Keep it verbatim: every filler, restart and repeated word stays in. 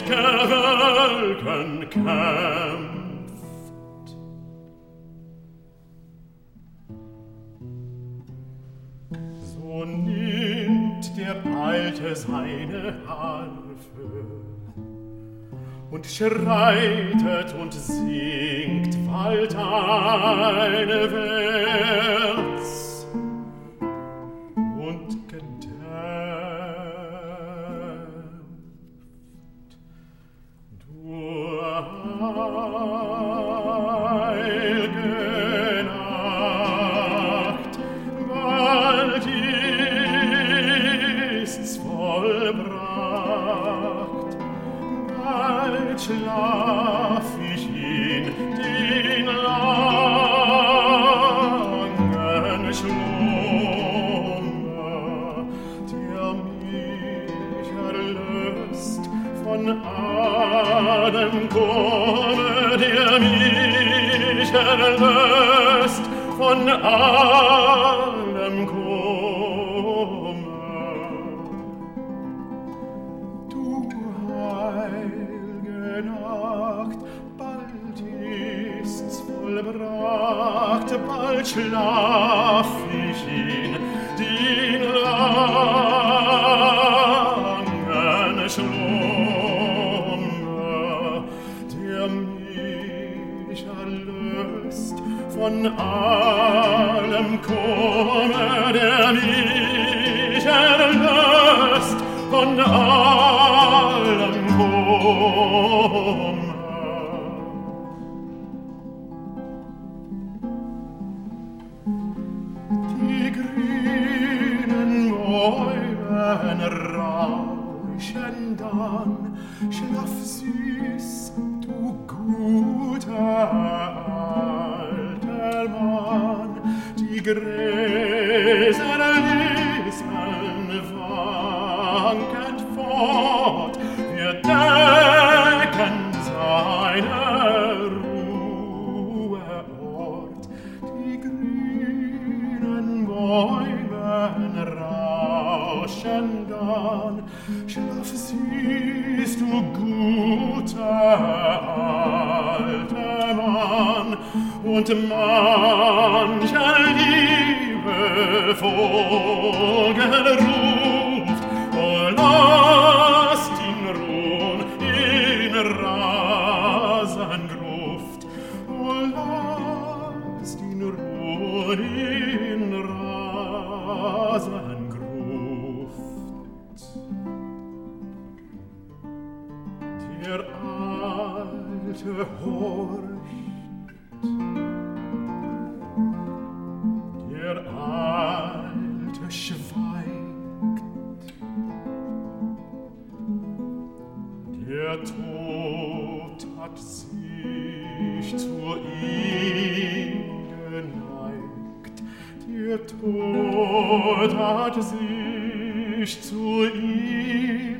mächt'ger Wölken kämpft. So nimmt der Alte seine Harfe und schreitet und singt bald eine Wärts und gedämpft. Du heilige Nacht, bald ist's vollbracht, bald schlaf ich in den langen Schlummer, der mich erlöst von allem Kummer, der mich erlöst von allem Kummer. Du heilige Nacht, bald ist's vollbracht, bald schlaf ich in den langen Schlummer, der mich erlöst von allem Kummer, der mich erlöst von allem Kummer. Die grünen Bäume rauschen dann, schlaf süß, du guter alter Mann. Die Gräser lispen wankend fort, wir decken seine Ruheort. Die grünen Bäume rauschen dann, schlaf süß, du guter alter Mann, und mancher liebe Vogel ruft, oh, lasst ihn ruhen in Rasengruft, oh, lasst ihn ruhen in Rasengruft. Der Alte horcht, der Alte schweigt, der Tod hat sich zu ihm geneigt, der Tod hat sich zu ihm